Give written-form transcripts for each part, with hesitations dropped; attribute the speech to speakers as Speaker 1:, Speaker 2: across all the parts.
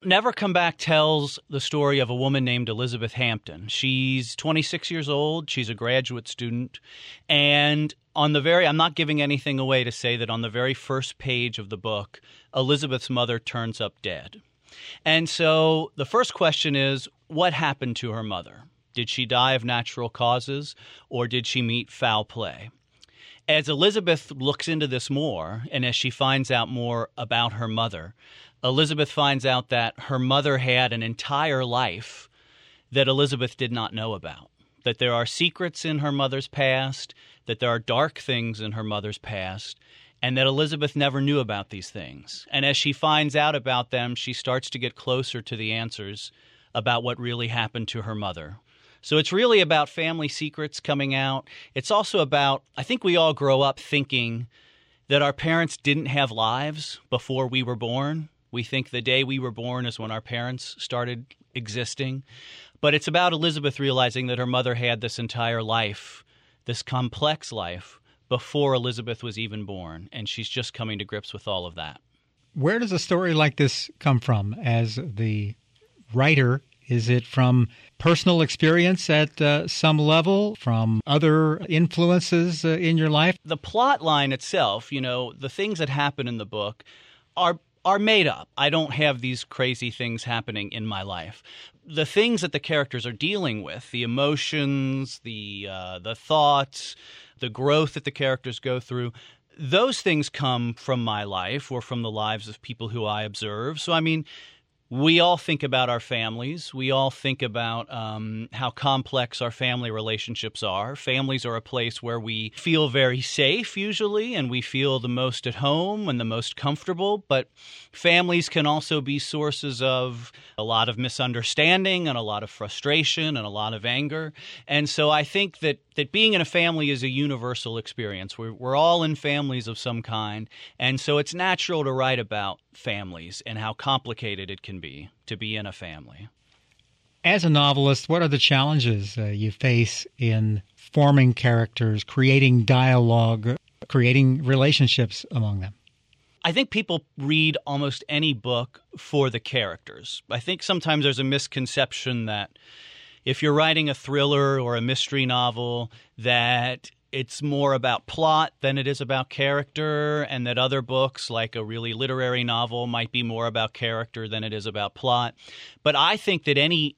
Speaker 1: Never Come Back tells the story of a woman named Elizabeth Hampton. She's 26 years old. She's a graduate student. And I'm not giving anything away to say that on the very first page of the book, Elizabeth's mother turns up dead. And so the first question is, what happened to her mother? Did she die of natural causes, or did she meet foul play? As Elizabeth looks into this more, and as she finds out more about her mother, Elizabeth finds out that her mother had an entire life that Elizabeth did not know about, that there are secrets in her mother's past, that there are dark things in her mother's past, and that Elizabeth never knew about these things. And as she finds out about them, she starts to get closer to the answers about what really happened to her mother. So it's really about family secrets coming out. It's also about, I think we all grow up thinking that our parents didn't have lives before we were born. We think the day we were born is when our parents started existing. But it's about Elizabeth realizing that her mother had this entire life, this complex life, before Elizabeth was even born. And she's just coming to grips with all of that.
Speaker 2: Where does a story like this come from as the writer? Is it from personal experience at some level, from other influences in your life?
Speaker 1: The plot line itself, the things that happen in the book are made up. I don't have these crazy things happening in my life. The things that the characters are dealing with, the emotions, the thoughts, the growth that the characters go through, those things come from my life or from the lives of people who I observe. So, we all think about our families. We all think about how complex our family relationships are. Families are a place where we feel very safe usually, and we feel the most at home and the most comfortable. But families can also be sources of a lot of misunderstanding and a lot of frustration and a lot of anger. And so I think that being in a family is a universal experience. We're all in families of some kind. And so it's natural to write about families and how complicated it can be to be in a family.
Speaker 2: As a novelist, what are the challenges you face in forming characters, creating dialogue, creating relationships among them?
Speaker 1: I think people read almost any book for the characters. I think sometimes there's a misconception that if you're writing a thriller or a mystery novel, that it's more about plot than it is about character, and that other books, like a really literary novel, might be more about character than it is about plot. But I think that any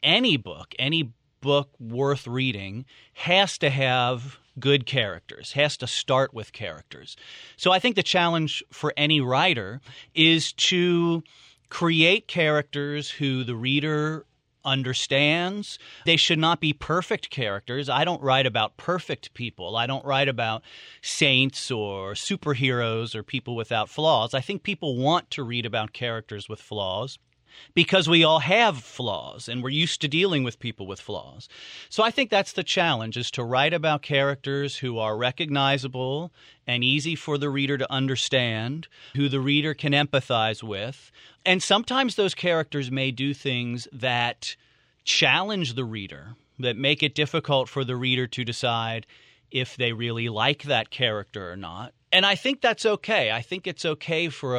Speaker 1: book worth reading has to have good characters, has to start with characters. So I think the challenge for any writer is to create characters who the reader understands. They should not be perfect characters. I don't write about perfect people. I don't write about saints or superheroes or people without flaws. I think people want to read about characters with flaws because we all have flaws and we're used to dealing with people with flaws. So I think that's the challenge, is to write about characters who are recognizable and easy for the reader to understand, who the reader can empathize with. And sometimes those characters may do things that challenge the reader, that make it difficult for the reader to decide if they really like that character or not. And I think that's okay. I think it's okay for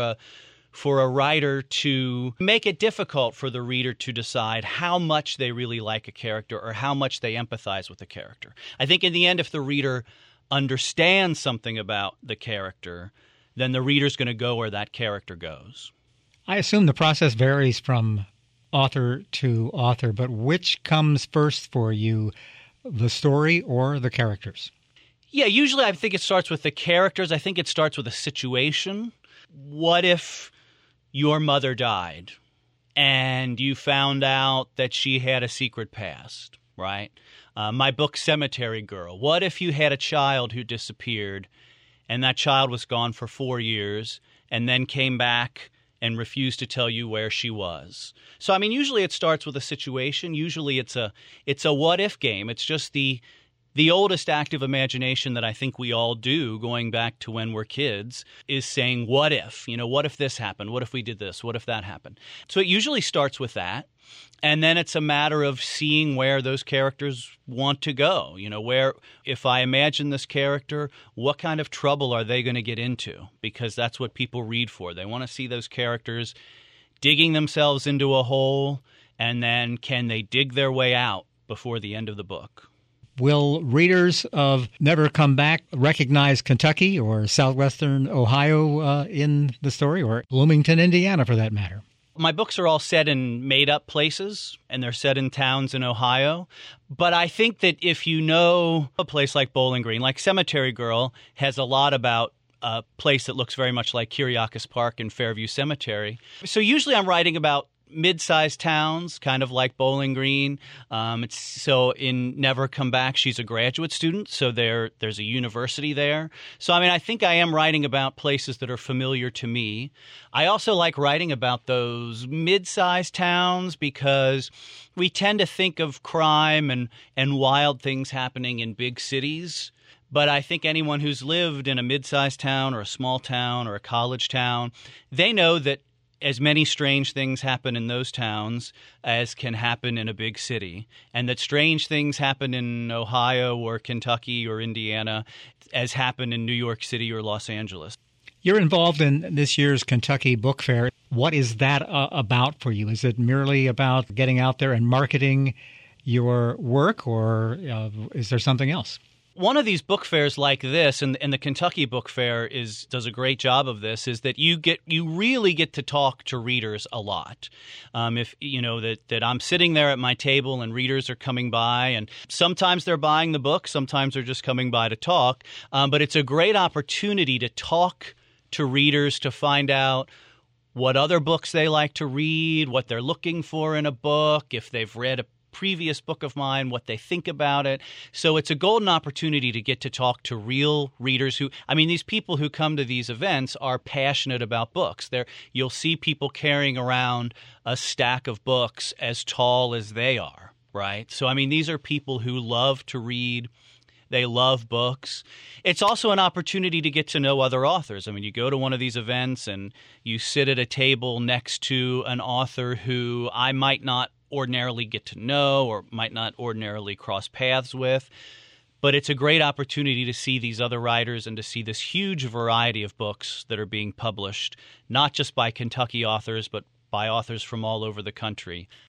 Speaker 1: a writer to make it difficult for the reader to decide how much they really like a character or how much they empathize with the character. I think in the end, if the reader understands something about the character, then the reader's going to go where that character goes.
Speaker 2: I assume the process varies from author to author, but which comes first for you, the story or the characters?
Speaker 1: Yeah, usually I think it starts with the characters. I think it starts with a situation. What if your mother died and you found out that she had a secret past, right? My book, Cemetery Girl. What if you had a child who disappeared and that child was gone for 4 years and then came back and refused to tell you where she was? So, usually it starts with a situation. Usually it's a what-if game. It's just the oldest active imagination that I think we all do, going back to when we're kids, is saying, what if? What if this happened? What if we did this? What if that happened? So it usually starts with that. And then it's a matter of seeing where those characters want to go. Where, if I imagine this character, what kind of trouble are they going to get into? Because that's what people read for. They want to see those characters digging themselves into a hole, and then can they dig their way out before the end of the book?
Speaker 2: Will readers of Never Come Back recognize Kentucky or southwestern Ohio in the story, or Bloomington, Indiana, for that matter?
Speaker 1: My books are all set in made-up places, and they're set in towns in Ohio. But I think that if you know a place like Bowling Green, like Cemetery Girl has a lot about a place that looks very much like Kiriakis Park and Fairview Cemetery. So usually I'm writing about mid-sized towns, kind of like Bowling Green. So in Never Come Back, she's a graduate student, so there's a university there. So, I mean, I think I am writing about places that are familiar to me. I also like writing about those mid-sized towns because we tend to think of crime and wild things happening in big cities. But I think anyone who's lived in a mid-sized town or a small town or a college town, they know that as many strange things happen in those towns as can happen in a big city, and that strange things happen in Ohio or Kentucky or Indiana as happen in New York City or Los Angeles.
Speaker 2: You're involved in this year's Kentucky Book Fair. What is that about for you? Is it merely about getting out there and marketing your work, or is there something else?
Speaker 1: One of these book fairs like this, and the Kentucky Book Fair does a great job of this, is that you really get to talk to readers a lot. If you know that I'm sitting there at my table and readers are coming by, and sometimes they're buying the book, sometimes they're just coming by to talk. But it's a great opportunity to talk to readers to find out what other books they like to read, what they're looking for in a book, if they've read a previous book of mine, what they think about it. So it's a golden opportunity to get to talk to real readers these people who come to these events are passionate about books. You'll see people carrying around a stack of books as tall as they are, right? So, these are people who love to read. They love books. It's also an opportunity to get to know other authors. You go to one of these events and you sit at a table next to an author who I might not ordinarily get to know or might not ordinarily cross paths with. But it's a great opportunity to see these other writers and to see this huge variety of books that are being published, not just by Kentucky authors, but by authors from all over the country.